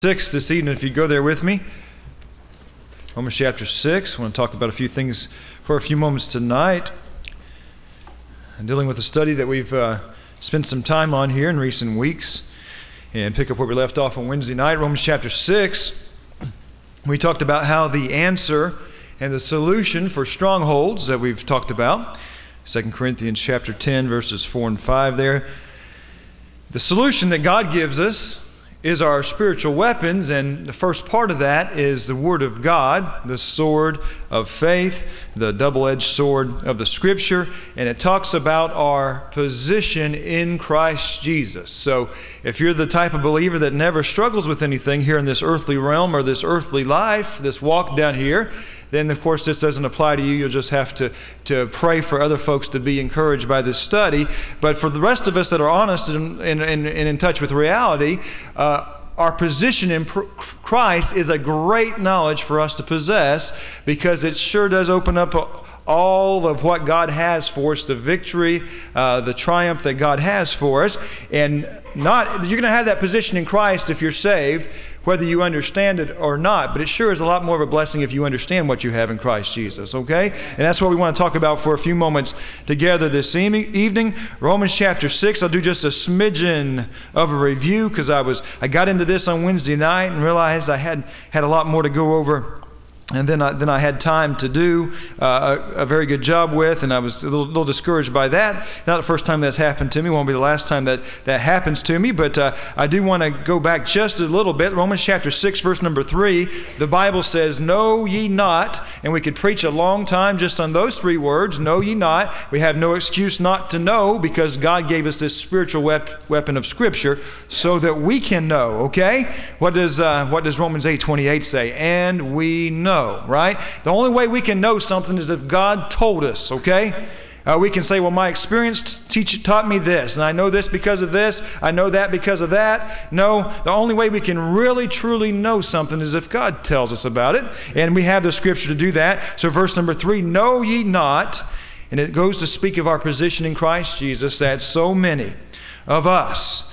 6 this evening, if you go there with me. Romans chapter 6. I want to talk about a few things for a few moments tonight. I'm dealing with a study that we've spent some time on here in recent weeks, and pick up where we left off on Wednesday night. Romans chapter 6. We talked about how the answer and the solution for strongholds that we've talked about. 2 Corinthians chapter 10, verses 4 and 5 there. The solution that God gives us is our spiritual weapons, and the first part of that is the Word of God, the sword of faith, the double-edged sword of the Scripture, and it talks about our position in Christ Jesus. So if you're the type of believer that never struggles with anything here in this earthly realm or this earthly life, this walk down here, then of course this doesn't apply to you. You'll just have to pray for other folks to be encouraged by this study. But for the rest of us that are honest and in touch with reality, our position in Christ is a great knowledge for us to possess, because it sure does open up all of what God has for us, the victory, the triumph that God has for us. And you're going to have that position in Christ if you're saved, whether you understand it or not. But it sure is a lot more of a blessing if you understand what you have in Christ Jesus, okay? And that's what we want to talk about for a few moments together this evening. Romans chapter 6. I'll do just a smidgen of a review, because I got into this on Wednesday night and realized I had a lot more to go over. And then I had time to do a very good job with, and I was a little discouraged by that. Not the first time that's happened to me. Won't be the last time that happens to me. But I do want to go back just a little bit. Romans chapter 6, verse number 3. The Bible says, "Know ye not," and we could preach a long time just on those three words. Know ye not. We have no excuse not to know, because God gave us this spiritual weapon of Scripture so that we can know. Okay? What does Romans 8:28 say? And we know. Right? The only way we can know something is if God told us, okay? We can say, well, my experience taught me this, and I know this because of this, I know that because of that. No, the only way we can really, truly know something is if God tells us about it, and we have the Scripture to do that. So verse number 3, know ye not, and it goes to speak of our position in Christ Jesus, that so many of us,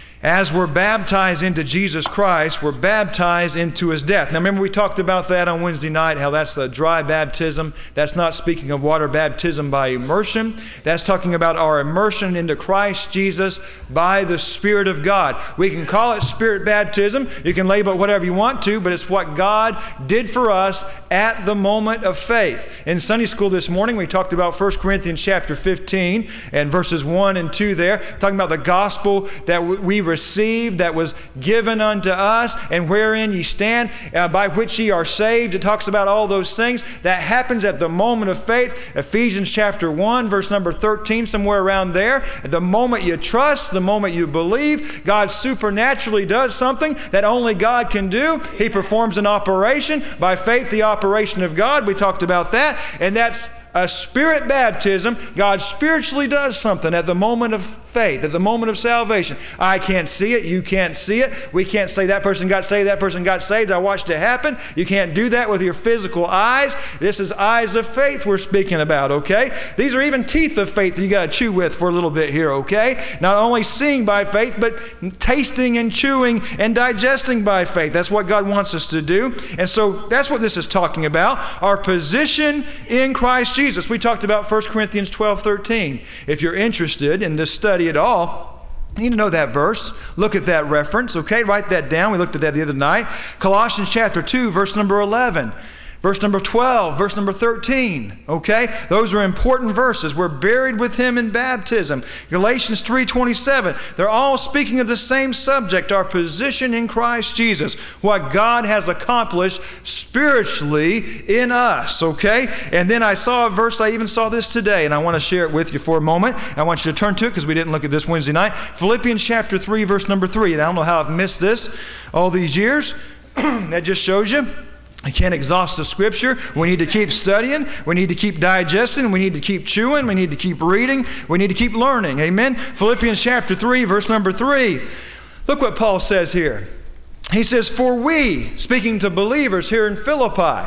as we're baptized into Jesus Christ, we're baptized into His death. Now remember, we talked about that on Wednesday night, how that's a dry baptism. That's not speaking of water baptism by immersion. That's talking about our immersion into Christ Jesus by the Spirit of God. We can call it Spirit baptism. You can label it whatever you want to, but it's what God did for us at the moment of faith. In Sunday school this morning, we talked about 1 Corinthians chapter 15 and verses 1 and 2 there, talking about the gospel that we received, that was given unto us, and wherein ye stand, by which ye are saved. It talks about all those things that happens at the moment of faith. Ephesians chapter 1, verse number 13, somewhere around there. At the moment you trust, the moment you believe, God supernaturally does something that only God can do. He performs an operation. By faith, the operation of God. We talked about that. And that's a spirit baptism. God spiritually does something at the moment of faith, at the moment of salvation. I can't see it. You can't see it. We can't say that person got saved, that person got saved. I watched it happen. You can't do that with your physical eyes. This is eyes of faith we're speaking about, okay? These are even teeth of faith that you got to chew with for a little bit here, okay? Not only seeing by faith, but tasting and chewing and digesting by faith. That's what God wants us to do. And so that's what this is talking about. Our position in Christ Jesus. We talked about 1 Corinthians 12:13. If you're interested in this study at all, you need to know that verse. Look at that reference, okay? Write that down. We looked at that the other night. Colossians chapter 2, verse number 11. Verse number 12, verse number 13, okay? Those are important verses. We're buried with Him in baptism. Galatians 3:27, they're all speaking of the same subject, our position in Christ Jesus, what God has accomplished spiritually in us, okay? And then I saw a verse, I even saw this today, and I want to share it with you for a moment. I want you to turn to it because we didn't look at this Wednesday night. Philippians chapter 3, verse number 3, and I don't know how I've missed this all these years. That just shows you. I can't exhaust the Scripture. We need to keep studying. We need to keep digesting. We need to keep chewing. We need to keep reading. We need to keep learning. Amen? Philippians chapter 3, verse number 3. Look what Paul says here. He says, for we, speaking to believers here in Philippi,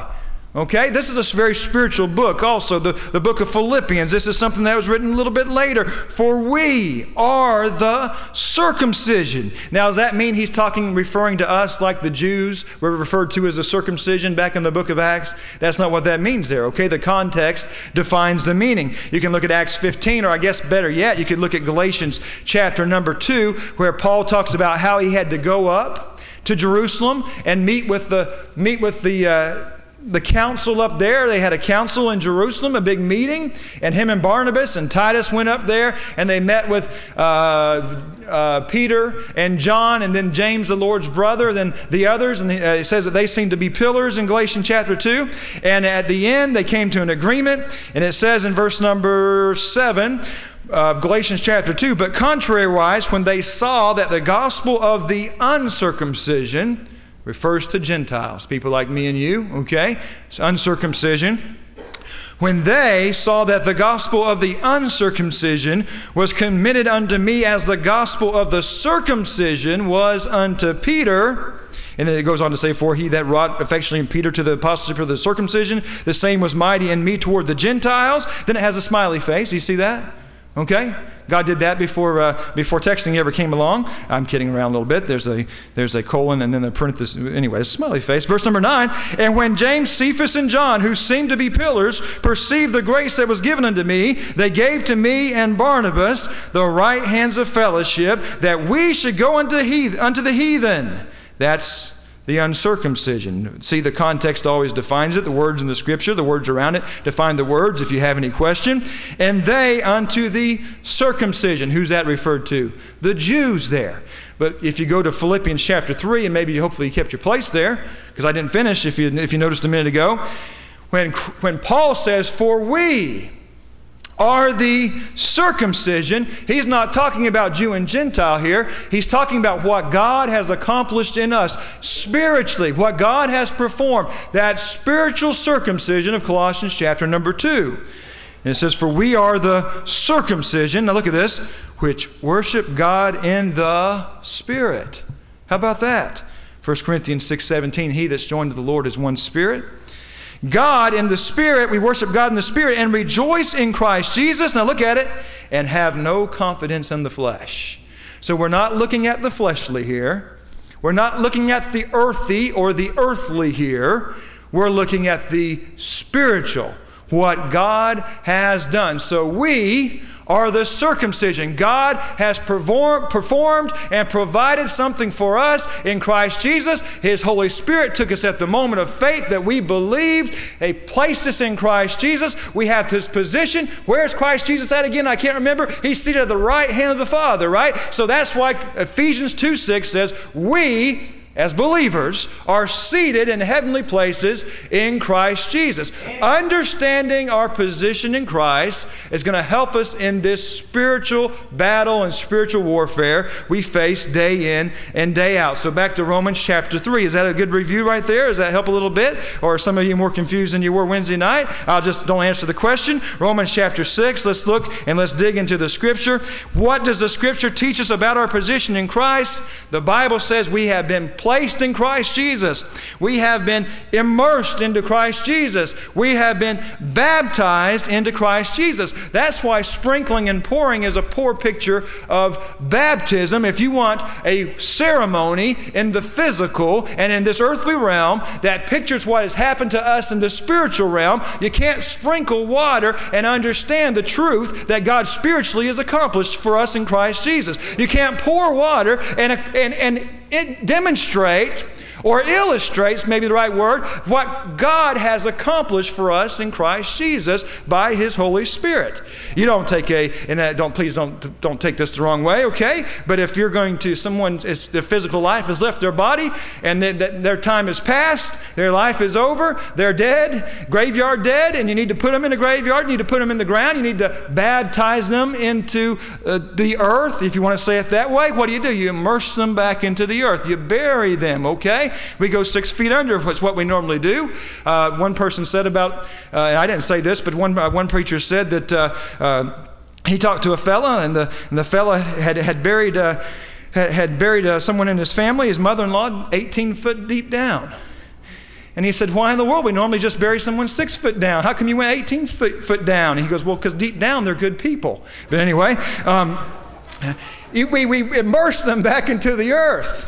Okay, this is a very spiritual book. Also, the book of Philippians, this is something that was written a little bit later. For we are the circumcision. Now, does that mean he's referring to us like the Jews were referred to as the circumcision back in the book of Acts? That's not what that means there, okay? The context defines the meaning. You can look at Acts 15, or I guess better yet, you could look at Galatians chapter number 2, where Paul talks about how he had to go up to Jerusalem and meet with the council up there. They had a council in Jerusalem, a big meeting, and him and Barnabas and Titus went up there, and they met with Peter and John, and then James, the Lord's brother, then the others, and it says that they seemed to be pillars in Galatians chapter 2, and at the end they came to an agreement, and it says in verse number 7 of Galatians chapter 2, but contrariwise, when they saw that the gospel of the uncircumcision, refers to Gentiles, people like me and you, okay? It's uncircumcision. When they saw that the gospel of the uncircumcision was committed unto me as the gospel of the circumcision was unto Peter, and then it goes on to say, for he that wrought affectionately in Peter to the apostleship of the circumcision, the same was mighty in me toward the Gentiles. Then it has a smiley face. You see that? Okay? God did that before texting ever came along. I'm kidding around a little bit. There's a colon and then the parenthesis. Anyway, a smiley face. Verse number 9, and when James, Cephas, and John, who seemed to be pillars, perceived the grace that was given unto me, they gave to me and Barnabas the right hands of fellowship, that we should go unto the heathen. That's the uncircumcision. See, the context always defines it. The words in the scripture, the words around it define the words if you have any question. And they unto the circumcision. Who's that referred to? The Jews there. But if you go to Philippians chapter 3, and maybe hopefully you kept your place there, because I didn't finish if you noticed a minute ago, when Paul says, for we are the circumcision, he's not talking about Jew and Gentile here. He's talking about what God has accomplished in us spiritually, what God has performed, that spiritual circumcision of Colossians chapter number 2. And it says, for we are the circumcision, now look at this, which worship God in the Spirit. How about that? 1 Corinthians 6:17, he that's joined to the Lord is one spirit. God in the Spirit, we worship God in the Spirit and rejoice in Christ Jesus. Now look at it. And have no confidence in the flesh. So we're not looking at the fleshly here. We're not looking at the earthy or the earthly here. We're looking at the spiritual, what God has done. So we are the circumcision. God has performed and provided something for us in Christ Jesus. His Holy Spirit took us at the moment of faith that we believed. They placed us in Christ Jesus. We have His position. Where's Christ Jesus at again? I can't remember. He's seated at the right hand of the Father, right? So that's why Ephesians 2:6 says, we as believers are seated in heavenly places in Christ Jesus. Understanding our position in Christ is going to help us in this spiritual battle and spiritual warfare we face day in and day out. So back to Romans chapter 3. Is that a good review right there? Does that help a little bit? Or are some of you more confused than you were Wednesday night? I'll just don't answer the question. Romans chapter 6. Let's look and let's dig into the scripture. What does the scripture teach us about our position in Christ? The Bible says we have been placed in Christ Jesus. We have been immersed into Christ Jesus. We have been baptized into Christ Jesus. That's why sprinkling and pouring is a poor picture of baptism. If you want a ceremony in the physical and in this earthly realm that pictures what has happened to us in the spiritual realm, you can't sprinkle water and understand the truth that God spiritually has accomplished for us in Christ Jesus. You can't pour water and it demonstrate or illustrates, maybe the right word, what God has accomplished for us in Christ Jesus by His Holy Spirit. You don't take please don't take this the wrong way, okay? But if you're going to their physical life has left their body and their time has passed, their life is over, they're dead, graveyard dead, and you need to put them in a graveyard, you need to put them in the ground, you need to baptize them into the earth, if you want to say it that way. What do? You immerse them back into the earth. You bury them, okay? We go 6 feet under, which is what we normally do. One person said about, and I didn't say this, but one preacher said that he talked to a fella, and the fella had buried someone in his family, his mother-in-law, 18 foot deep down. And he said, why in the world? We normally just bury someone 6 foot down. How come you went 18 foot down? And he goes, well, because deep down they're good people. But anyway, we immerse them back into the earth.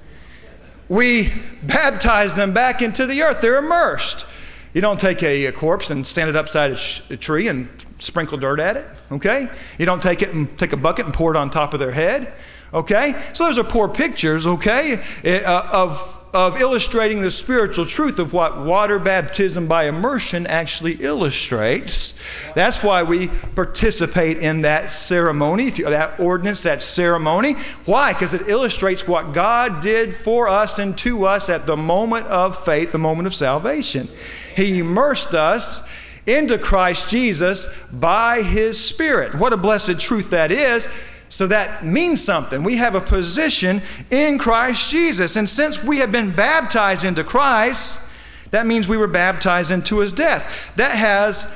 We baptize them back into the earth. They're immersed. You don't take a corpse and stand it upside a tree and sprinkle dirt at it, okay? You don't take a bucket and pour it on top of their head, okay? So those are poor pictures, okay, of illustrating the spiritual truth of what water baptism by immersion actually illustrates. That's why we participate in that ceremony, that ordinance, that ceremony. Why? Because it illustrates what God did for us and to us at the moment of faith, the moment of salvation. He immersed us into Christ Jesus by His Spirit. What a blessed truth that is. So that means something. We have a position in Christ Jesus. And since we have been baptized into Christ, that means we were baptized into His death. That has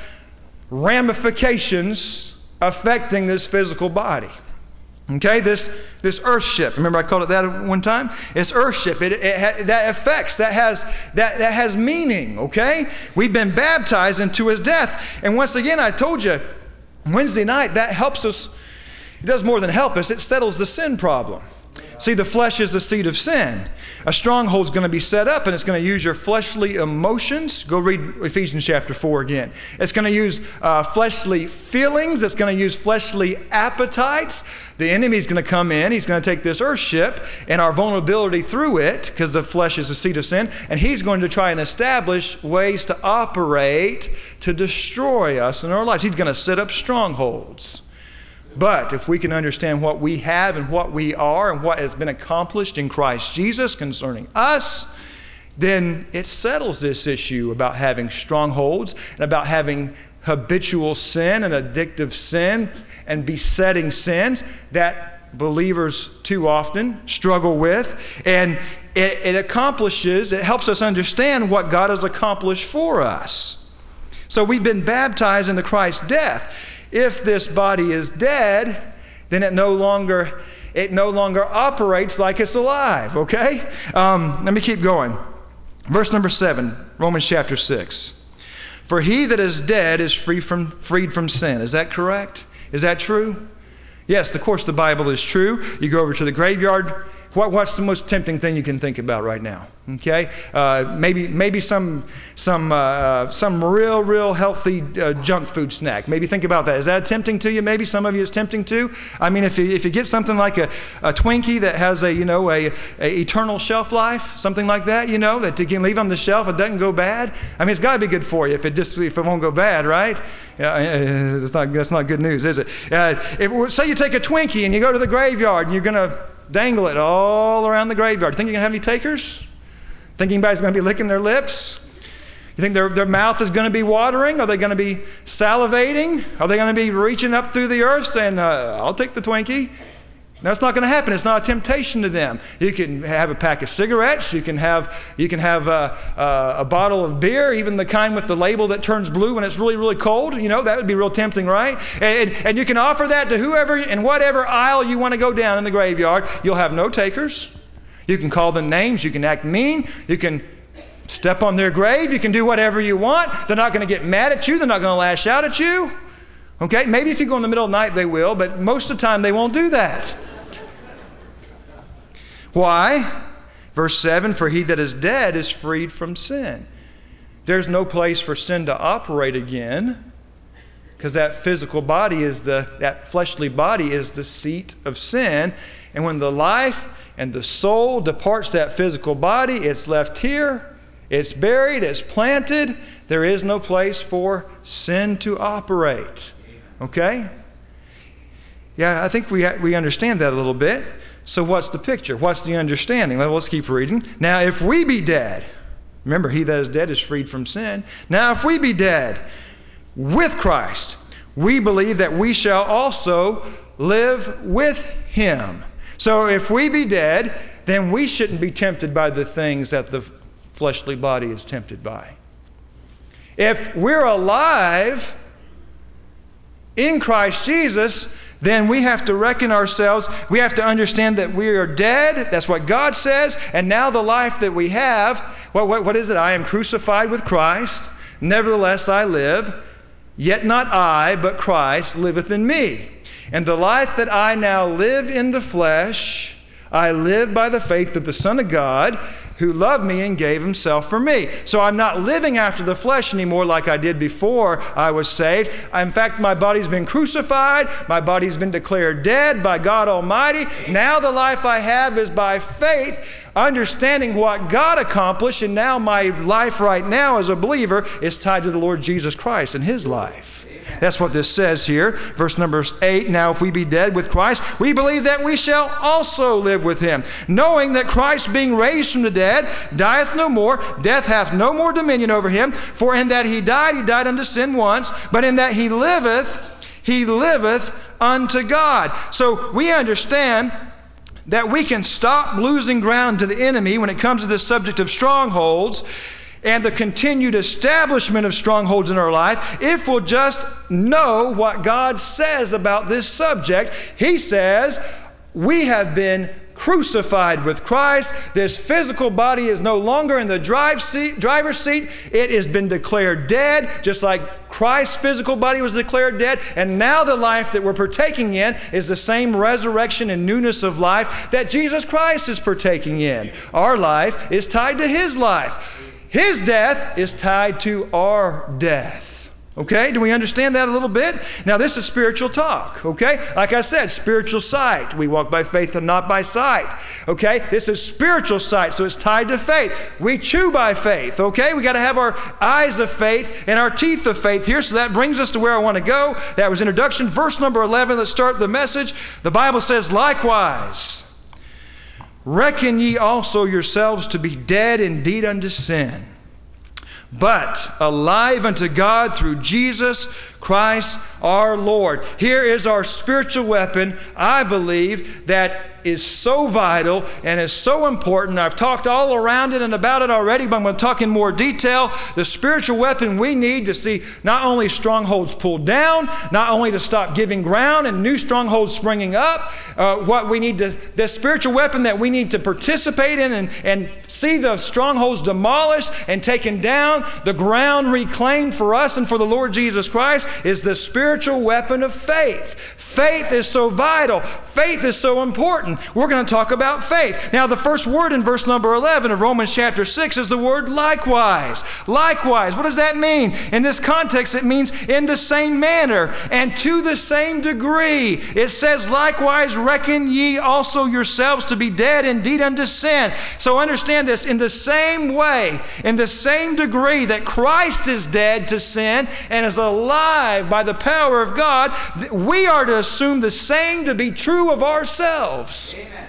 ramifications affecting this physical body. Okay, this earthship. Remember I called it that at one time? It's earthship. That affects, that has meaning, okay? We've been baptized into His death. And once again, I told you, Wednesday night, that helps us. It does more than help us. It settles the sin problem. See, the flesh is the seat of sin. A stronghold is going to be set up, and it's going to use your fleshly emotions. Go read Ephesians chapter 4 again. It's going to use fleshly feelings. It's going to use fleshly appetites. The enemy is going to come in. He's going to take this earthship and our vulnerability through it, because the flesh is the seat of sin, and he's going to try and establish ways to operate to destroy us in our lives. He's going to set up strongholds. But if we can understand what we have and what we are and what has been accomplished in Christ Jesus concerning us, then it settles this issue about having strongholds and about having habitual sin and addictive sin and besetting sins that believers too often struggle with. And it helps us understand what God has accomplished for us. So we've been baptized into Christ's death. If this body is dead, then it no longer operates like it's alive, okay? Let me keep going. Verse number 7, Romans chapter 6. For he that is dead is freed from sin. Is that correct? Is that true? Yes, of course the Bible is true. You go over to the graveyard. What's the most tempting thing you can think about right now? Okay, maybe some real healthy junk food snack. Maybe think about that. Is that tempting to you? Maybe some of you is tempting too. I mean, if you get something like a Twinkie that has a eternal shelf life, something like that, that you can leave on the shelf, it doesn't go bad. I mean, it's got to be good for you if it won't go bad, right? That's not good news, is it? Say you take a Twinkie and you go to the graveyard and you're going to dangle it all around the graveyard. Think you're going to have any takers? Think anybody's going to be licking their lips? You think their mouth is going to be watering? Are they going to be salivating? Are they going to be reaching up through the earth saying, I'll take the Twinkie? That's not going to happen. It's not a temptation to them. You can have a pack of cigarettes. You can have a bottle of beer, even the kind with the label that turns blue when it's really, really cold. That would be real tempting, right? And you can offer that to whoever in whatever aisle you want to go down in the graveyard. You'll have no takers. You can call them names. You can act mean. You can step on their grave. You can do whatever you want. They're not going to get mad at you. They're not going to lash out at you. Okay? Maybe if you go in the middle of the night, they will, but most of the time they won't do that. Why? Verse 7, for he that is dead is freed from sin. There's no place for sin to operate again, because that physical body that fleshly body is the seat of sin. And when the life and the soul departs that physical body, it's left here, it's buried, it's planted. There is no place for sin to operate. Okay? Yeah, I think we understand that a little bit. So what's the picture? What's the understanding? Well, let's keep reading. Now, if we be dead, remember, he that is dead is freed from sin. Now, if we be dead with Christ, we believe that we shall also live with him. So if we be dead, then we shouldn't be tempted by the things that the fleshly body is tempted by. If we're alive in Christ Jesus, then we have to reckon ourselves. We have to understand that we are dead. That's what God says. And now the life that we have, what is it? I am crucified with Christ. Nevertheless I live. Yet not I, but Christ liveth in me. And the life that I now live in the flesh, I live by the faith of the Son of God, who loved me and gave himself for me. So I'm not living after the flesh anymore like I did before I was saved. In fact, my body's been crucified. My body's been declared dead by God Almighty. Now the life I have is by faith, understanding what God accomplished. And now my life right now as a believer is tied to the Lord Jesus Christ and his life. That's what this says here. Verse number 8, now if we be dead with Christ, we believe that we shall also live with him, knowing that Christ being raised from the dead, dieth no more, death hath no more dominion over him. For in that he died unto sin once, but in that he liveth unto God. So we understand that we can stop losing ground to the enemy when it comes to this subject of strongholds and the continued establishment of strongholds in our life, if we'll just know what God says about this subject. He says, we have been crucified with Christ. This physical body is no longer in the driver's seat. It has been declared dead, just like Christ's physical body was declared dead. And now the life that we're partaking in is the same resurrection and newness of life that Jesus Christ is partaking in. Our life is tied to his life. His death is tied to our death. Okay? Do we understand that a little bit? Now, this is spiritual talk. Okay? Like I said, spiritual sight. We walk by faith and not by sight. Okay? This is spiritual sight, so it's tied to faith. We chew by faith. Okay? We got to have our eyes of faith and our teeth of faith here. So that brings us to where I want to go. That was introduction. Verse number 11. Let's start the message. The Bible says, likewise, reckon ye also yourselves to be dead indeed unto sin, but alive unto God through Jesus Christ our Lord. Here is our spiritual weapon, I believe, that is so vital and is so important. I've talked all around it and about it already, but I'm going to talk in more detail. The spiritual weapon we need to see not only strongholds pulled down, not only to stop giving ground and new strongholds springing up, the spiritual weapon that we need to participate in and see the strongholds demolished and taken down, the ground reclaimed for us and for the Lord Jesus Christ, is the spiritual weapon of faith. Faith is so vital. Faith is so important. We're going to talk about faith. Now, the first word in verse number 11 of Romans chapter 6 is the word likewise. Likewise. What does that mean? In this context, it means in the same manner and to the same degree. It says, likewise, reckon ye also yourselves to be dead indeed unto sin. So understand this. In the same way, in the same degree that Christ is dead to sin and is alive by the power of God, we are to assume the same to be true of ourselves. Amen.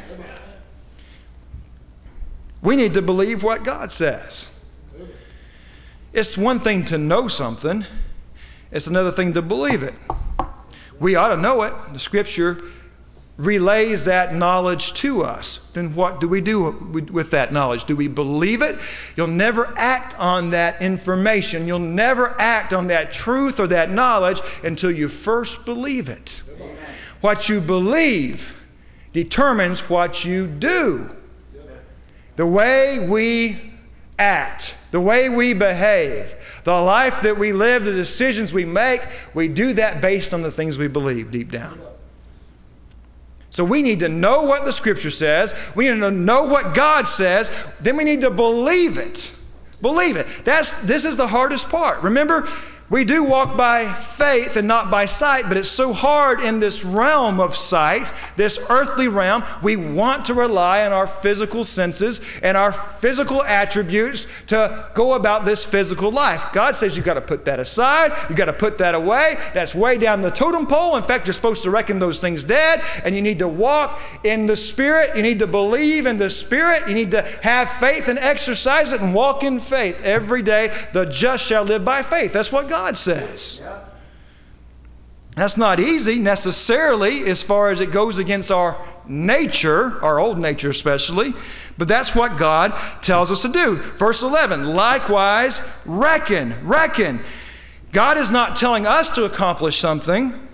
We need to believe what God says. It's one thing to know something. It's another thing to believe it. We ought to know it. The Scripture relays that knowledge to us. Then what do we do with that knowledge? Do we believe it? You'll never act on that information. You'll never act on that truth or that knowledge until you first believe it. Amen. What you believe determines what you do. The way we act, the way we behave, the life that we live, the decisions we make, we do that based on the things we believe deep down. So we need to know what the Scripture says. We need to know what God says. Then we need to believe it. Believe it. This is the hardest part. Remember, we do walk by faith and not by sight, but it's so hard in this realm of sight, this earthly realm. We want to rely on our physical senses and our physical attributes to go about this physical life. God says you've got to put that aside. You've got to put that away. That's way down the totem pole. In fact, you're supposed to reckon those things dead, and you need to walk in the Spirit. You need to believe in the Spirit. You need to have faith and exercise it and walk in faith every day. The just shall live by faith. That's what God says. That's not easy necessarily as far as it goes against our nature, our old nature especially, but that's what God tells us to do. Verse 11, likewise, reckon. God is not telling us to accomplish something.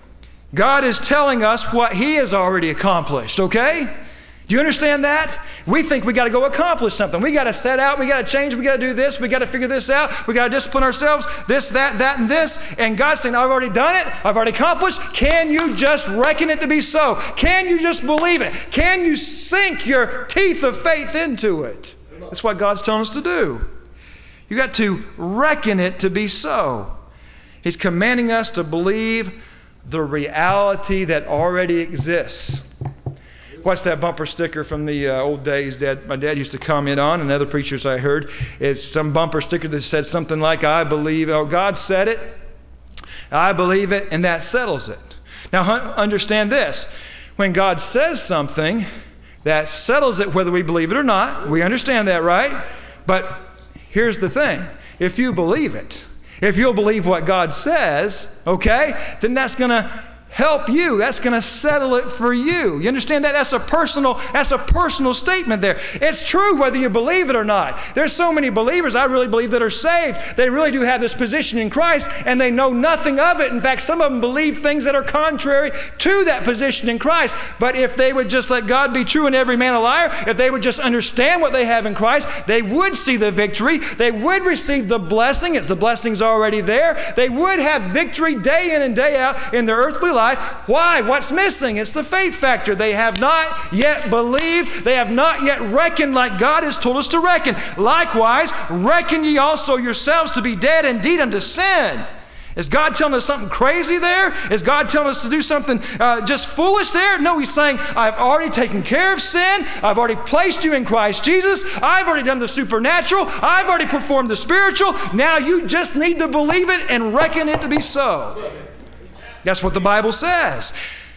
God is telling us what He has already accomplished, okay? Do you understand that? We think we got to go accomplish something. We got to set out, we got to change, we got to do this, we got to figure this out, we got to discipline ourselves, this, that, and this. And God's saying, I've already done it, I've already accomplished. Can you just reckon it to be so? Can you just believe it? Can you sink your teeth of faith into it? That's what God's telling us to do. You got to reckon it to be so. He's commanding us to believe the reality that already exists. What's that bumper sticker from the old days that my dad used to comment on, and other preachers I heard? It's some bumper sticker that said something like, I believe, oh, God said it, I believe it, and that settles it. Now, understand this. When God says something, that settles it whether we believe it or not. We understand that, right? But here's the thing. If you believe it, if you'll believe what God says, okay, then that's going to help you. That's going to settle it for you. You understand that? That's a personal statement there. It's true whether you believe it or not. There's so many believers, I really believe, that are saved. They really do have this position in Christ, and they know nothing of it. In fact, some of them believe things that are contrary to that position in Christ. But if they would just let God be true and every man a liar, if they would just understand what they have in Christ, they would see the victory. They would receive the blessing. The blessing's already there. They would have victory day in and day out in their earthly life. Why? What's missing? It's the faith factor. They have not yet believed. They have not yet reckoned like God has told us to reckon. Likewise, reckon ye also yourselves to be dead indeed unto sin. Is God telling us something crazy there? Is God telling us to do something just foolish there? No, He's saying, I've already taken care of sin. I've already placed you in Christ Jesus. I've already done the supernatural. I've already performed the spiritual. Now you just need to believe it and reckon it to be so. That's what the Bible says.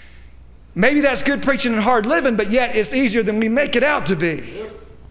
Maybe that's good preaching and hard living, but yet it's easier than we make it out to be.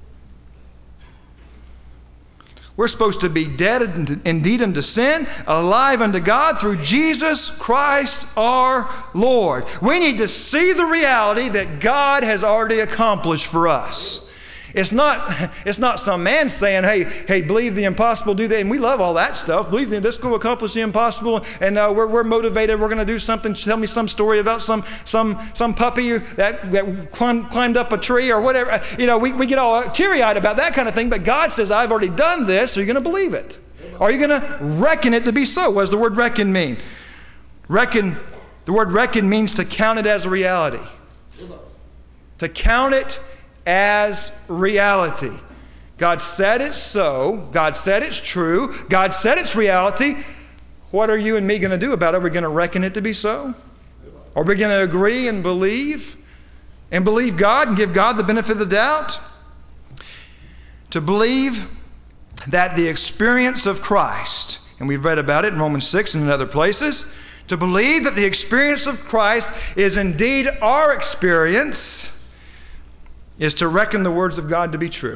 We're supposed to be dead indeed unto sin, alive unto God through Jesus Christ our Lord. We need to see the reality that God has already accomplished for us. It's not some man saying, hey, believe the impossible, do that. And we love all that stuff. Believe let's go accomplish the impossible. And we're motivated. We're going to do something. Tell me some story about some puppy that climbed up a tree or whatever. We get all teary-eyed about that kind of thing. But God says, I've already done this. Are you going to believe it? Are you going to reckon it to be so? What does the word reckon mean? The word reckon means to count it as a reality. To count it as reality. God said it's so. God said it's true. God said it's reality. What are you and me going to do about it? Are we going to reckon it to be so? Are we going to agree and believe God and give God the benefit of the doubt? To believe that the experience of Christ, and we've read about it in Romans 6 and in other places, to believe that the experience of Christ is indeed our experience is to reckon the words of God to be true.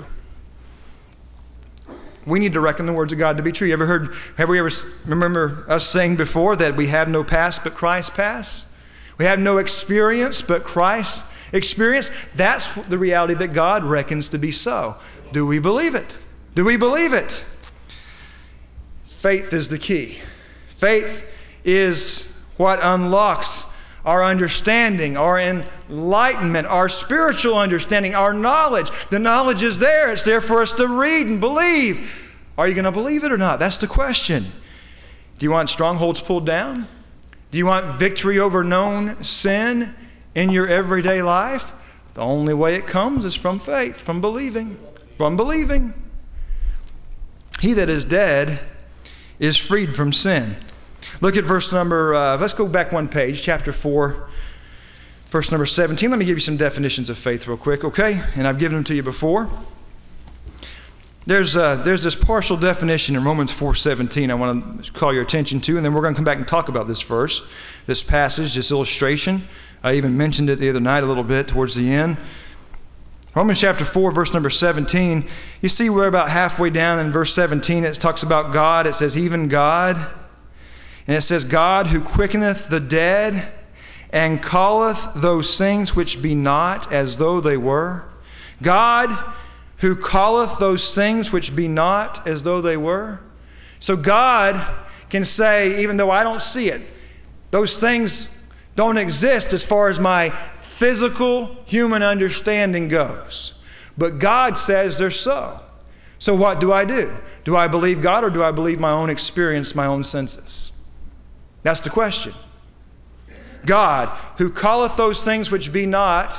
We need to reckon the words of God to be true. Have we ever remember us saying before that we have no past but Christ's past? We have no experience but Christ's experience. That's the reality that God reckons to be so. Do we believe it? Do we believe it? Faith is the key. Faith is what unlocks our understanding, our enlightenment, our spiritual understanding, our knowledge. The knowledge is there. It's there for us to read and believe. Are you going to believe it or not? That's the question. Do you want strongholds pulled down? Do you want victory over known sin in your everyday life? The only way it comes is from faith, from believing. From believing. He that is dead is freed from sin. Look at verse number, let's go back one page, chapter 4, verse number 17. Let me give you some definitions of faith real quick, okay? And I've given them to you before. There's this partial definition in Romans 4:17 I want to call your attention to, and then we're going to come back and talk about this verse, this passage, this illustration. I even mentioned it the other night a little bit towards the end. Romans chapter 4, verse number 17. You see we're about halfway down in verse 17. It talks about God. It says, even God. And it says, God who quickeneth the dead and calleth those things which be not as though they were. God who calleth those things which be not as though they were. So God can say, even though I don't see it, those things don't exist as far as my physical human understanding goes. But God says they're so. So what do? Do I believe God, or do I believe my own experience, my own senses? That's the question. God, who calleth those things which be not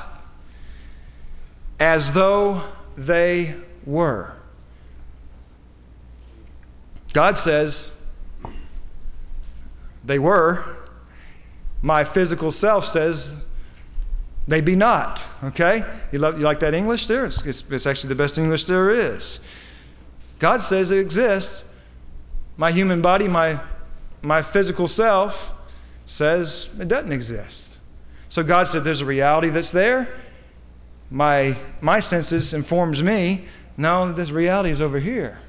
as though they were. God says they were. My physical self says they be not. Okay? You like that English there? It's actually the best English there is. God says it exists. My human body, my physical self says it doesn't exist. So God said there's a reality that's there. My senses informs me, no, this reality is over here.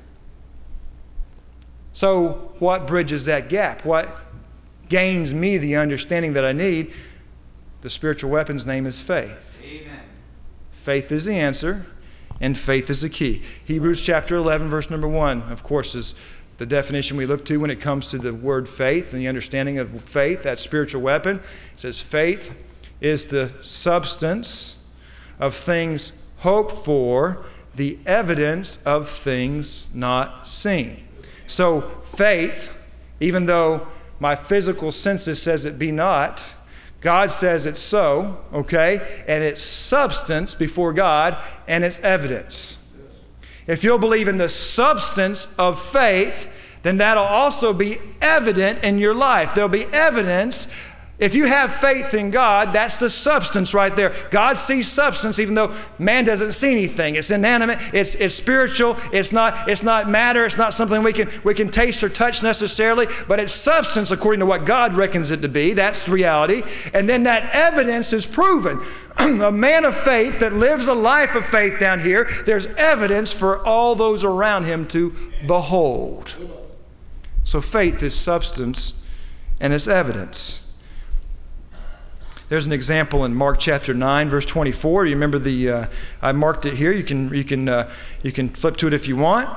So what bridges that gap? What gains me the understanding that I need? The spiritual weapon's name is faith. Amen. Faith is the answer, and faith is the key. Hebrews chapter 11, verse number 1, of course, is the definition we look to when it comes to the word faith and the understanding of faith, that spiritual weapon. It says faith is the substance of things hoped for, the evidence of things not seen. So faith, even though my physical senses says it be not, God says it's so, okay? And it's substance before God, and it's evidence. If you'll believe in the substance of faith, then that'll also be evident in your life. There'll be evidence. If you have faith in God, that's the substance right there. God sees substance even though man doesn't see anything. It's inanimate, it's spiritual, it's not matter, it's not something we can taste or touch necessarily, but it's substance according to what God reckons it to be. That's the reality. And then that evidence is proven. A man of faith that lives a life of faith down here, there's evidence for all those around him to behold. So faith is substance and it's evidence. There's an example in Mark chapter 9, verse 24. You remember I marked it here. You can flip to it if you want.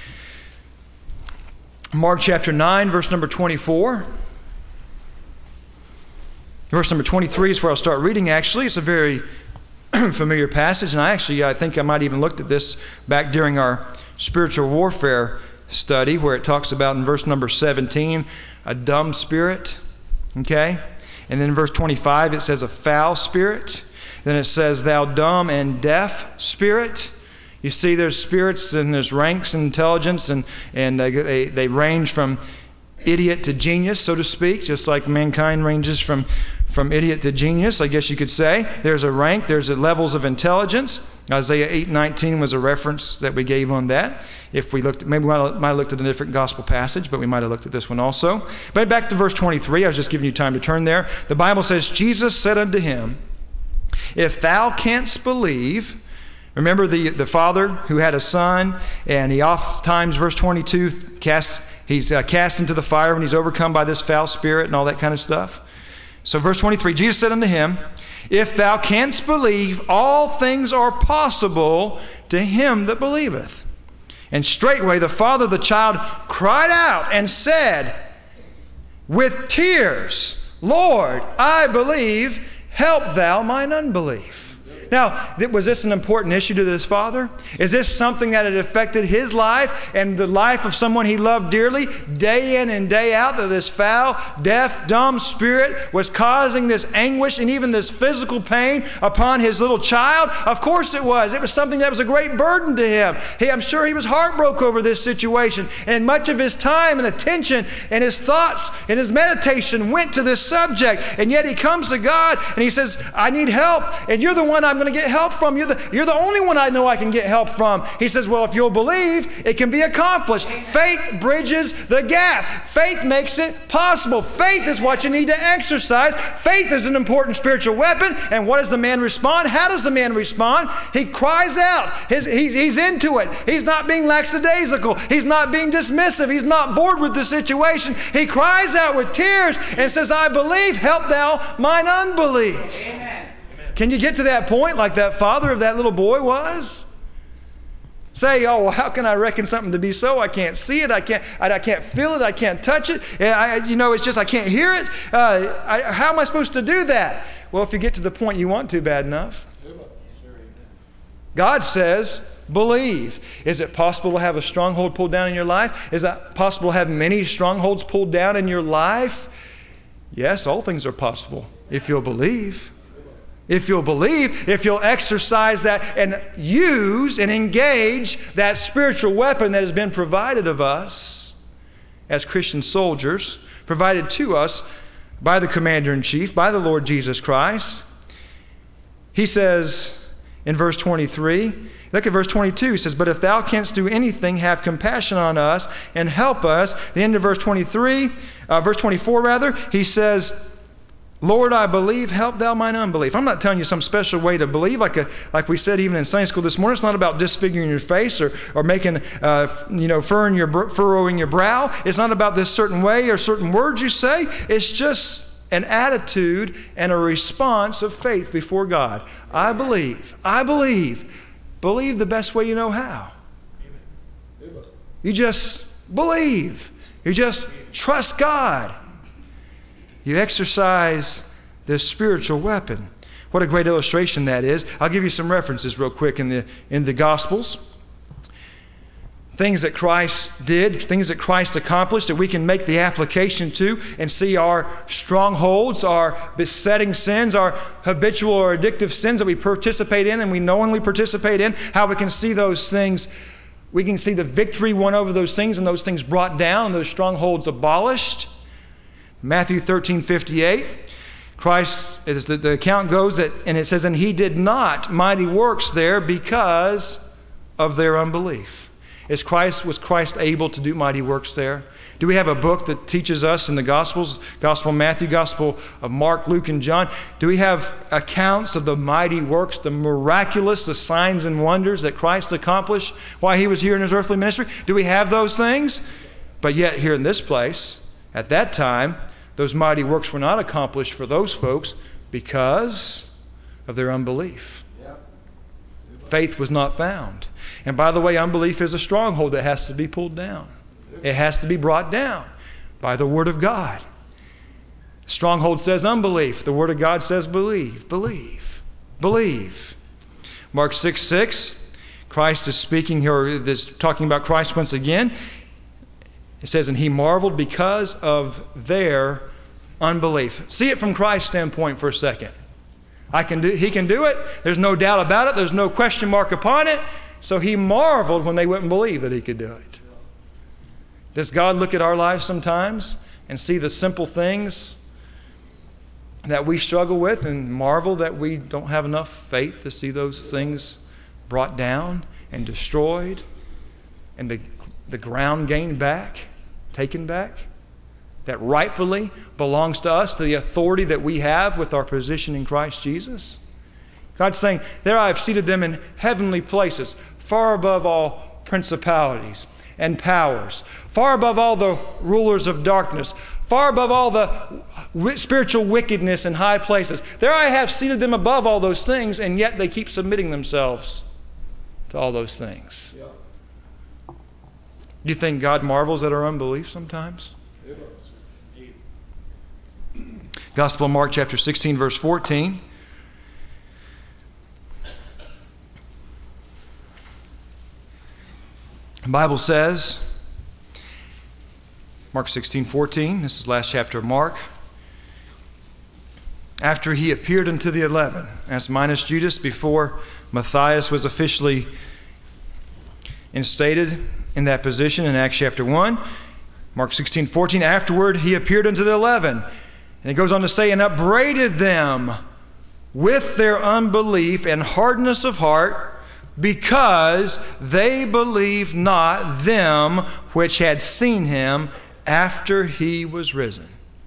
Mark chapter 9, verse number 24. Verse number 23 is where I'll start reading, actually. It's a very familiar passage, and I think I might even looked at this back during our spiritual warfare study, where it talks about in verse number 17, a dumb spirit, okay? And then in verse 25, it says a foul spirit. Then it says, thou dumb and deaf spirit. You see, there's spirits and there's ranks in intelligence, and they range from idiot to genius, so to speak, just like mankind ranges from idiot to genius, I guess you could say. There's a rank, there's levels of intelligence. Isaiah 8:19 was a reference that we gave on that. If we looked, maybe we might have looked at a different gospel passage, but we might have looked at this one also. But back to verse 23, I was just giving you time to turn there. The Bible says, Jesus said unto him, if thou canst believe. Remember the father who had a son, and he oftentimes, verse 22, he's cast into the fire when he's overcome by this foul spirit and all that kind of stuff. So verse 23, Jesus said unto him, if thou canst believe, all things are possible to him that believeth. And straightway the father of the child cried out and said with tears, Lord, I believe, help thou mine unbelief. Now, was this an important issue to this father? Is this something that had affected his life and the life of someone he loved dearly, day in and day out, that this foul, deaf, dumb spirit was causing this anguish and even this physical pain upon his little child? Of course it was. It was something that was a great burden to him. I'm sure he was heartbroken over this situation, and much of his time and attention and his thoughts and his meditation went to this subject, and yet he comes to God and he says, I need help, and you're the one I'm going to get help from. You're the only one I know I can get help from. He says, well, if you'll believe, it can be accomplished. Faith bridges the gap. Faith makes it possible. Faith is what you need to exercise. Faith is an important spiritual weapon. And what does the man respond? How does the man respond? He cries out. He's into it. He's not being lackadaisical. He's not being dismissive. He's not bored with the situation. He cries out with tears and says, I believe, help thou mine unbelief. Amen. Can you get to that point like that father of that little boy was? Say, oh, well, how can I reckon something to be so? I can't see it. I can't feel it. I can't touch it. It's just I can't hear it. How am I supposed to do that? Well, if you get to the point you want to bad enough, God says, believe. Is it possible to have a stronghold pulled down in your life? Is it possible to have many strongholds pulled down in your life? Yes, all things are possible if you'll believe. If you'll believe, if you'll exercise that and use and engage that spiritual weapon that has been provided of us as Christian soldiers, provided to us by the Commander-in-Chief, by the Lord Jesus Christ. He says in verse 23, look at verse 22, he says, but if thou canst do anything, have compassion on us and help us. The end of verse 24, he says, Lord, I believe, help thou mine unbelief. I'm not telling you some special way to believe, like we said even in Sunday school this morning. It's not about disfiguring your face or making, furrowing your brow. It's not about this certain way or certain words you say. It's just an attitude and a response of faith before God. I believe. Believe the best way you know how. You just believe. You just trust God. You exercise this spiritual weapon. What a great illustration that is. I'll give you some references real quick in the Gospels. Things that Christ did, things that Christ accomplished that we can make the application to and see our strongholds, our besetting sins, our habitual or addictive sins that we participate in and we knowingly participate in, how we can see those things. We can see the victory won over those things and those things brought down and those strongholds abolished. Matthew 13:58, Christ, as the account goes, and it says, and he did not mighty works there because of their unbelief. Was Christ able to do mighty works there? Do we have a book that teaches us in the Gospels, Gospel of Matthew, Gospel of Mark, Luke, and John? Do we have accounts of the mighty works, the miraculous, the signs and wonders that Christ accomplished while he was here in his earthly ministry? Do we have those things? But yet here in this place, at that time, those mighty works were not accomplished for those folks because of their unbelief. Faith was not found. And by the way, unbelief is a stronghold that has to be pulled down. It has to be brought down by the Word of God. Stronghold says unbelief. The Word of God says believe, believe, believe. Mark 6:6, Christ is speaking here, talking about Christ once again. It says, and he marveled because of their unbelief. See it from Christ's standpoint for a second. He can do it. There's no doubt about it. There's no question mark upon it. So he marveled when they wouldn't believe that he could do it. Does God look at our lives sometimes and see the simple things that we struggle with and marvel that we don't have enough faith to see those things brought down and destroyed and the ground gained back, taken back, that rightfully belongs to us, the authority that we have with our position in Christ Jesus? God's saying, there I have seated them in heavenly places, far above all principalities and powers, far above all the rulers of darkness, far above all the spiritual wickedness in high places. There I have seated them above all those things, and yet they keep submitting themselves to all those things. Yeah. Do you think God marvels at our unbelief sometimes? Gospel of Mark chapter 16, verse 14. The Bible says, Mark 16:14, this is the last chapter of Mark. After he appeared unto the 11, as minus Judas, before Matthias was officially instated in that position in Acts chapter 1, Mark 16:14, afterward he appeared unto the 11. And it goes on to say, and upbraided them with their unbelief and hardness of heart, because they believed not them which had seen him after he was risen.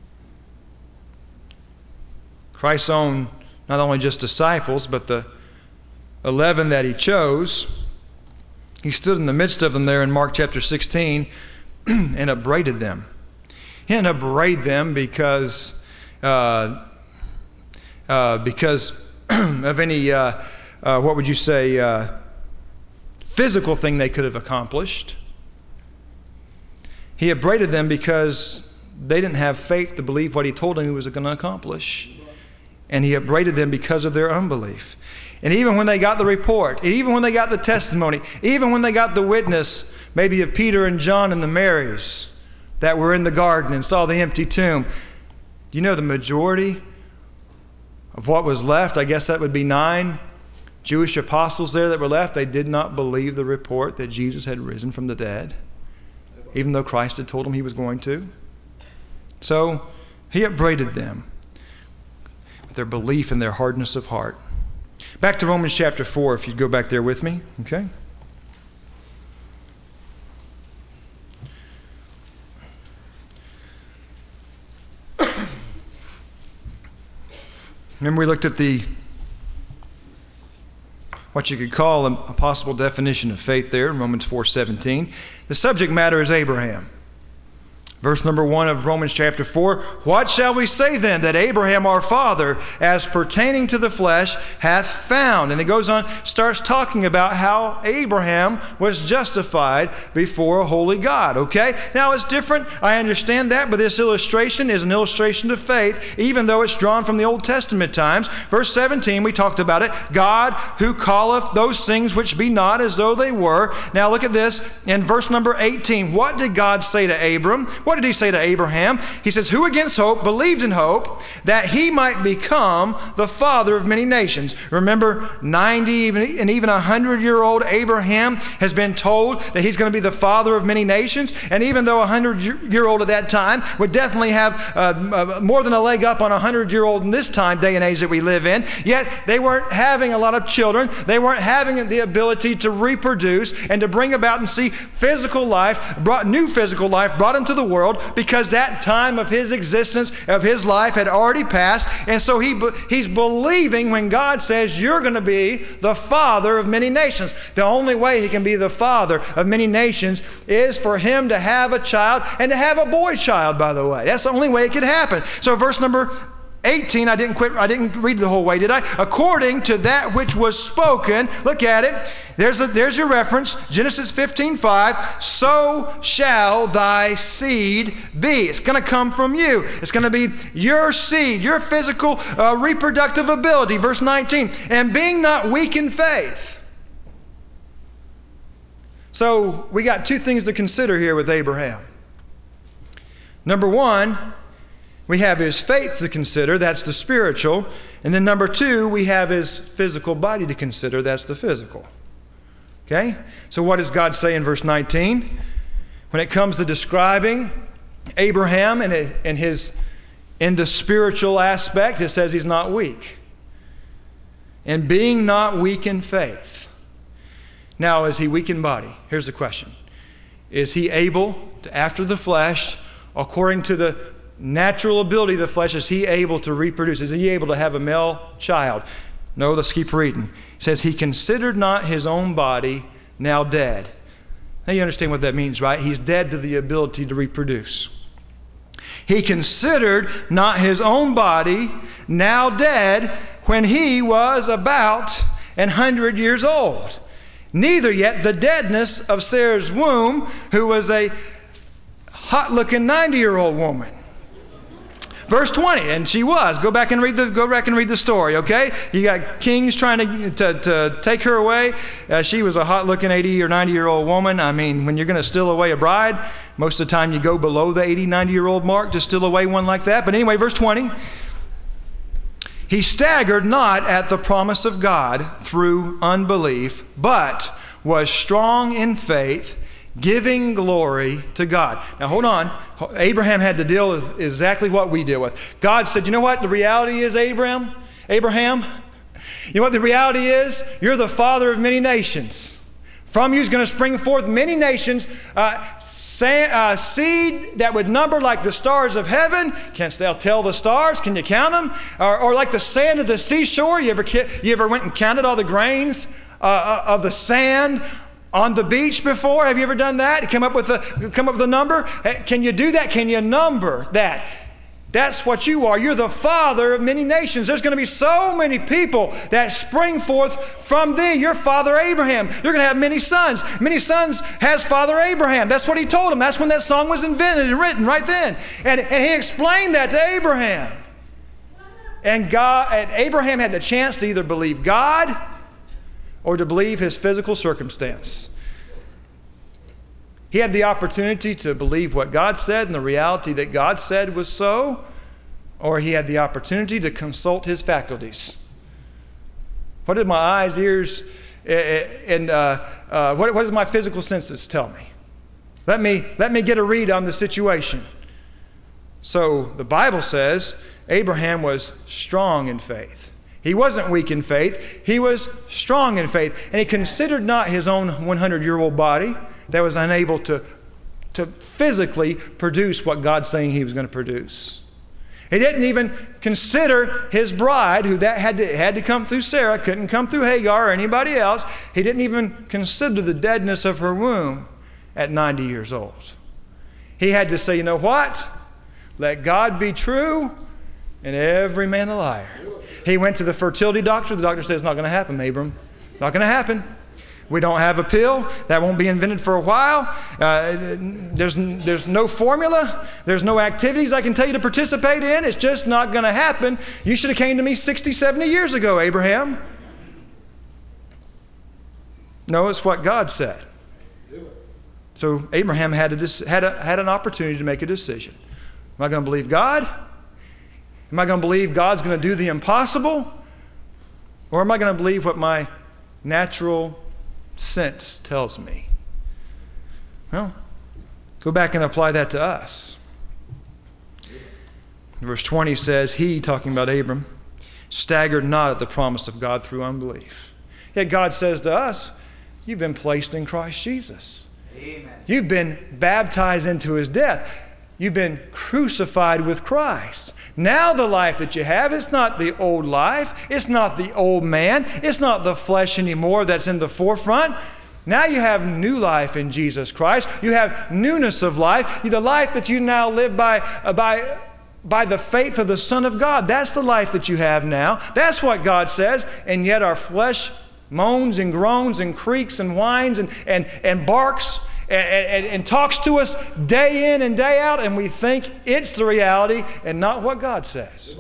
Christ's own, not only just disciples, but the 11 that he chose, he stood in the midst of them there in Mark chapter 16 and upbraided them. He didn't upbraid them because of any, physical thing they could have accomplished. He upbraided them because they didn't have faith to believe what he told them he was going to accomplish. And he upbraided them because of their unbelief. And even when they got the report, even when they got the testimony, even when they got the witness, maybe of Peter and John and the Marys that were in the garden and saw the empty tomb, you know the majority of what was left, I guess that would be 9 Jewish apostles there that were left, they did not believe the report that Jesus had risen from the dead, even though Christ had told them he was going to. So he upbraided them with their belief and their hardness of heart. Back to Romans chapter 4, if you'd go back there with me, okay? Remember we looked at what you could call a possible definition of faith there in Romans 4:17. The subject matter is Abraham. Verse number 1 of Romans chapter 4, what shall we say then that Abraham our father, as pertaining to the flesh, hath found? And it goes on, starts talking about how Abraham was justified before a holy God, okay? Now it's different, I understand that, but this illustration is an illustration of faith, even though it's drawn from the Old Testament times. Verse 17, we talked about it, God who calleth those things which be not as though they were. Now look at this, in verse number 18, what did God say to Abram? What did he say to Abraham? He says, who against hope believed in hope that he might become the father of many nations. Remember, 90 and even 100-year-old Abraham has been told that he's going to be the father of many nations. And even though a 100-year-old at that time would definitely have more than a leg up on a 100-year-old in this day and age that we live in, yet they weren't having a lot of children. They weren't having the ability to reproduce and to bring about and see physical life, new physical life brought into the world, because that time of his existence, of his life had already passed. And so he's believing when God says you're going to be the father of many nations. The only way he can be the father of many nations is for him to have a child, and to have a boy child, by the way. That's the only way it could happen. So verse number 18, I didn't read the whole way, did I? According to that which was spoken, look at it. There's your reference, Genesis 15:5. So shall thy seed be. It's going to come from you. It's going to be your seed, your physical reproductive ability. Verse 19, and being not weak in faith. So we got 2 things to consider here with Abraham. Number 1, we have his faith to consider, that's the spiritual. And then number 2, we have his physical body to consider, that's the physical. Okay? So what does God say in verse 19? When it comes to describing Abraham and in the spiritual aspect, it says he's not weak. And being not weak in faith. Now, is he weak in body? Here's the question. Is he able to, after the flesh, according to the natural ability of the flesh, is he able to reproduce? Is he able to have a male child? No, let's keep reading. It says, he considered not his own body now dead. Now you understand what that means, right? He's dead to the ability to reproduce. He considered not his own body now dead when he was about 100 years old. Neither yet the deadness of Sarah's womb, who was a hot-looking 90-year-old woman. Verse 20, and she was. Go back and read the story, okay? You got kings trying to take her away. She was a hot-looking 80 or 90-year-old woman. I mean, when you're going to steal away a bride, most of the time you go below the 80, 90-year-old mark to steal away one like that. But anyway, verse 20, he staggered not at the promise of God through unbelief, but was strong in faith, giving glory to God. Now hold on. Abraham had to deal with exactly what we deal with. God said, you know what the reality is, Abraham? You know what the reality is? You're the father of many nations. From you is going to spring forth many nations, seed that would number like the stars of heaven. Canst thou tell the stars? Can you count them? Or like the sand of the seashore. You ever went and counted all the grains of the sand on the beach before? Have you ever done that? Come up with a number? Can you do that? Can you number that? That's what you are. You're the father of many nations. There's going to be so many people that spring forth from thee. Your father Abraham. You're going to have many sons. Many sons has father Abraham. That's what he told him. That's when that song was invented and written right then. And he explained that to Abraham. And Abraham had the chance to either believe God or to believe his physical circumstance. He had the opportunity to believe what God said and the reality that God said was so, or he had the opportunity to consult his faculties. What did my eyes, ears, and what does my physical senses tell me? Let me get a read on the situation. So the Bible says Abraham was strong in faith. He wasn't weak in faith. He was strong in faith. And he considered not his own 100-year-old body that was unable to physically produce what God's saying he was going to produce. He didn't even consider his bride, who that had to come through Sarah, couldn't come through Hagar or anybody else. He didn't even consider the deadness of her womb at 90 years old. He had to say, you know what? Let God be true and every man a liar. He went to the fertility doctor. The doctor said, it's not going to happen, Abram. Not going to happen. We don't have a pill. That won't be invented for a while. There's no formula. There's no activities I can tell you to participate in. It's just not going to happen. You should have came to me 60, 70 years ago, Abraham. No, it's what God said. So Abraham had an opportunity to make a decision. Am I going to believe God? Am I going to believe God's going to do the impossible? Or am I going to believe what my natural sense tells me? Well, go back and apply that to us. Verse 20 says, he, talking about Abram, staggered not at the promise of God through unbelief. Yet God says to us, you've been placed in Christ Jesus. Amen. You've been baptized into his death. You've been crucified with Christ. Now the life that you have, it's not the old life. It's not the old man. It's not the flesh anymore that's in the forefront. Now you have new life in Jesus Christ. You have newness of life. The life that you now live by the faith of the Son of God. That's the life that you have now. That's what God says. And yet our flesh moans and groans and creaks and whines and barks and talks to us day in and day out, and we think it's the reality and not what God says.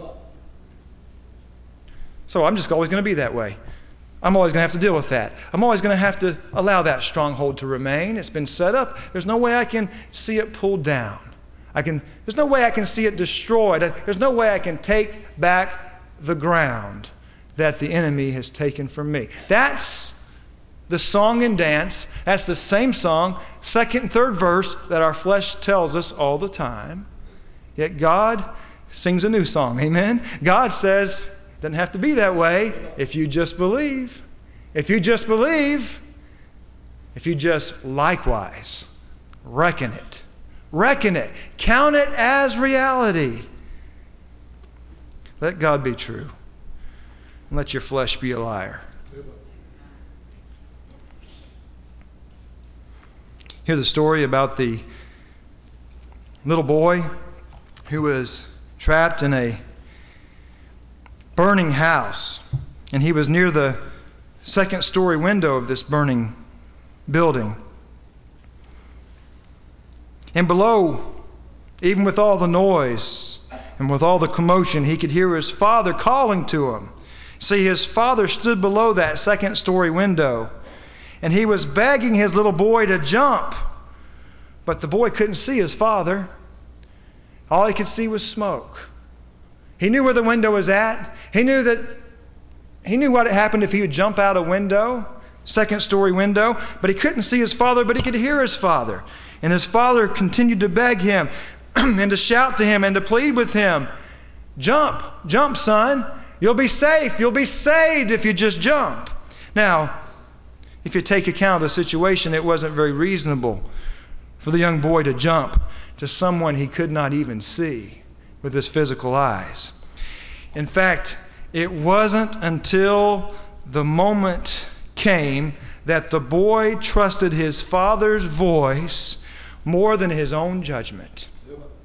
So I'm just always going to be that way. I'm always going to have to deal with that. I'm always going to have to allow that stronghold to remain. It's been set up. There's no way I can see it pulled down. There's no way I can see it destroyed. There's no way I can take back the ground that the enemy has taken from me. That's the song and dance. That's the same song, second and third verse, that our flesh tells us all the time. Yet God sings a new song. Amen? God says, it doesn't have to be that way if you just believe. If you just believe, if you just likewise reckon it. Reckon it. Count it as reality. Let God be true. And let your flesh be a liar. Hear the story about the little boy who was trapped in a burning house, and he was near the second-story window of this burning building. And below, even with all the noise and with all the commotion, he could hear his father calling to him. See, his father stood below that second-story window, and he was begging his little boy to jump. But the boy couldn't see his father. All he could see was smoke. He knew where the window was at. He knew what had happened if he would jump out a window, second-story window, but he couldn't see his father, but he could hear his father. And his father continued to beg him and to shout to him and to plead with him, jump, jump, son. You'll be safe. You'll be saved if you just jump. Now, if you take account of the situation, it wasn't very reasonable for the young boy to jump to someone he could not even see with his physical eyes. In fact, it wasn't until the moment came that the boy trusted his father's voice more than his own judgment.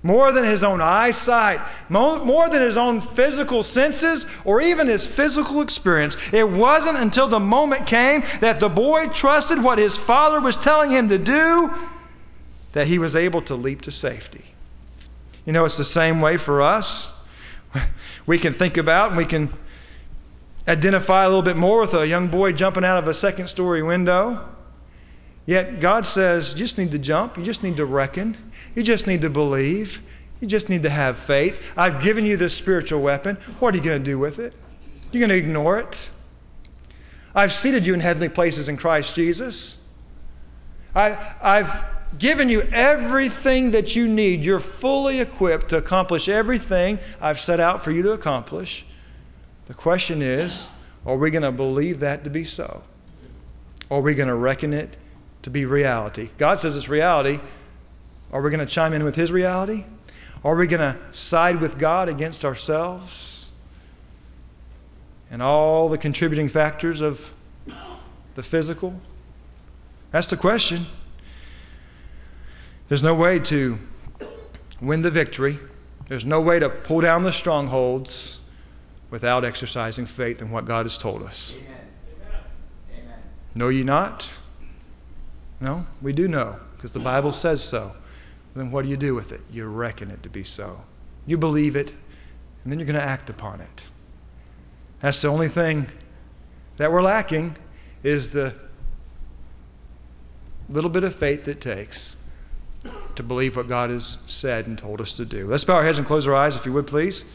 more than his own eyesight, more than his own physical senses, or even his physical experience. It wasn't until the moment came that the boy trusted what his father was telling him to do that he was able to leap to safety. You know, it's the same way for us. We can think about and we can identify a little bit more with a young boy jumping out of a second-story window. Yet God says, you just need to jump. You just need to reckon. You just need to believe. You just need to have faith. I've given you this spiritual weapon. What are you going to do with it? You're going to ignore it? I've seated you in heavenly places in Christ Jesus. I've given you everything that you need. You're fully equipped to accomplish everything I've set out for you to accomplish. The question is, are we going to believe that to be so? Or are we going to reckon it to be reality? God says it's reality. Are we going to chime in with his reality? Are we going to side with God against ourselves and all the contributing factors of the physical? That's the question. There's no way to win the victory. There's no way to pull down the strongholds without exercising faith in what God has told us. Amen. Know ye not? No, we do know, because the Bible says so. Then what do you do with it? You reckon it to be so. You believe it, and then you're going to act upon it. That's the only thing that we're lacking, is the little bit of faith it takes to believe what God has said and told us to do. Let's bow our heads and close our eyes, if you would, please.